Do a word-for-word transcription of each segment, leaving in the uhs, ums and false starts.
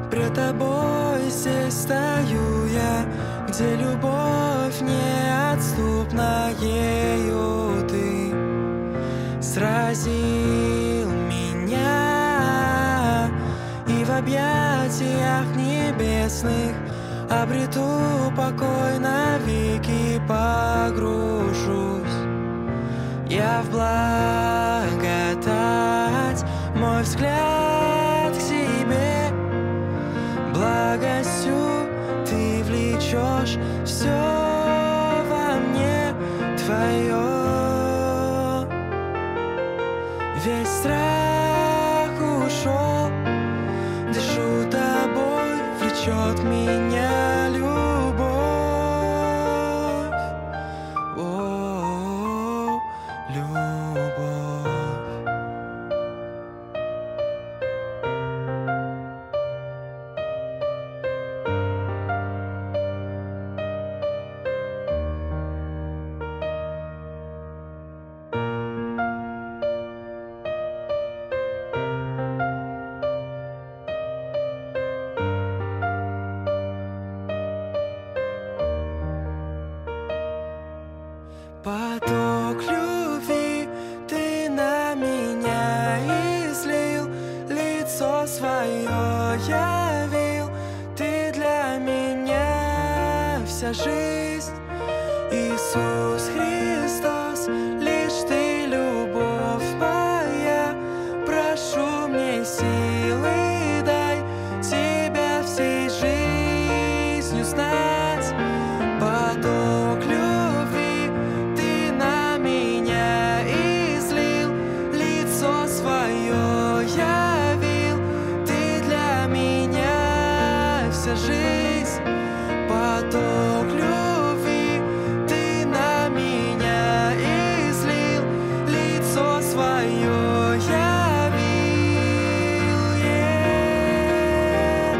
Пред тобой здесь стою я, где любовь неотступна, ею ты сразил меня, и в объятиях небесных обрету покой навеки, погружусь я в благодать, мой взгляд к себе благостью ты влечешь все во мне твое. Весь страх ушел, дышу тобой, влечет меня любовь. О, любовь. Поток любви ты на меня излил, лицо свое явил, ты для меня вся жизнь, Иисус Христос, лишь ты любовь моя, прошу мне силы дай тебя всей жизнью знать. Поток любви ты на меня излил, лицо свое явил, ты для меня вся жизнь. Поток любви ты на меня излил, лицо свое явил, yeah.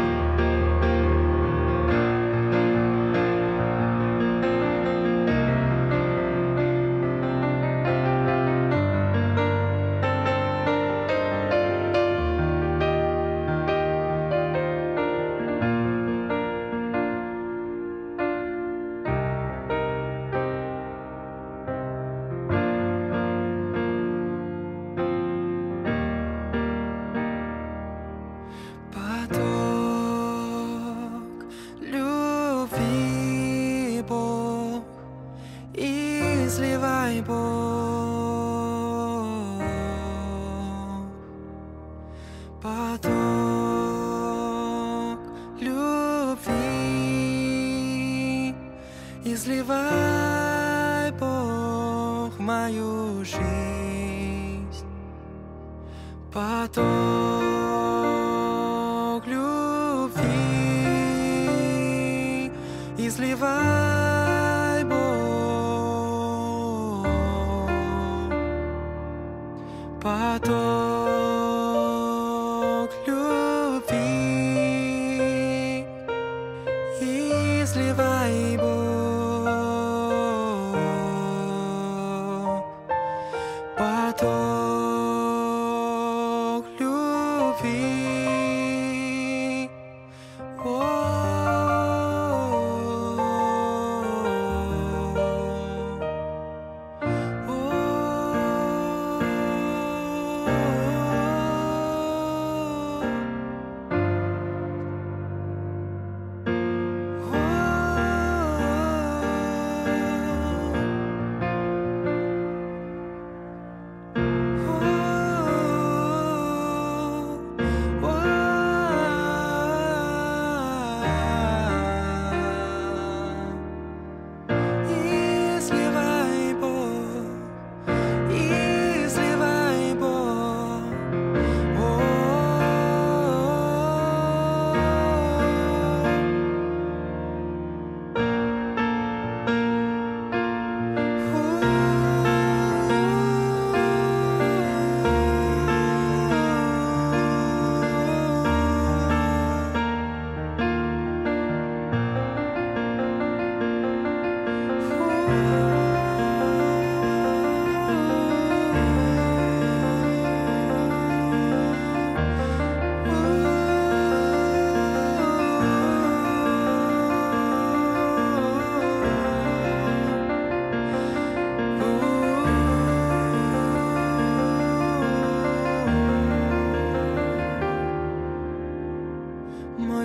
Поток любви, Бог, изливай, Бог. Поток любви, изливай, Бог, в мою жизнь. Поток любви, изливай, Бог. Поток любви, изливай, Бог. Поток любви. О, о, о.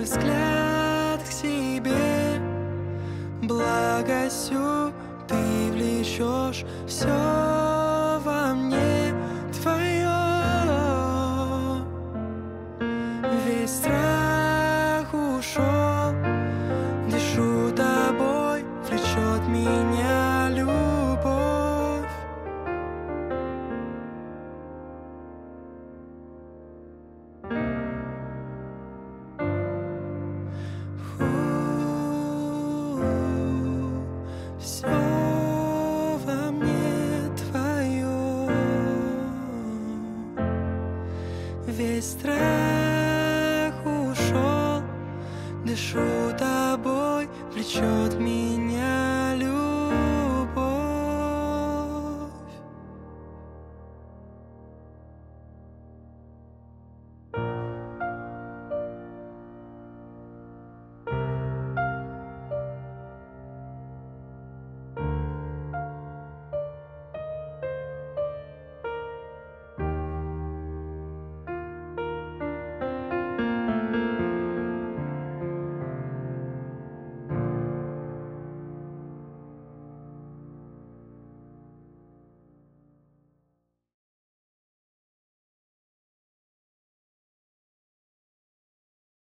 мой взгляд к себе благостью ты влечешь все во мне твое. Весь страх ушел, дышу тобой, влечет меня любовь. Все во мне твое. Весь страх ушел, дышу тобой, влечет меня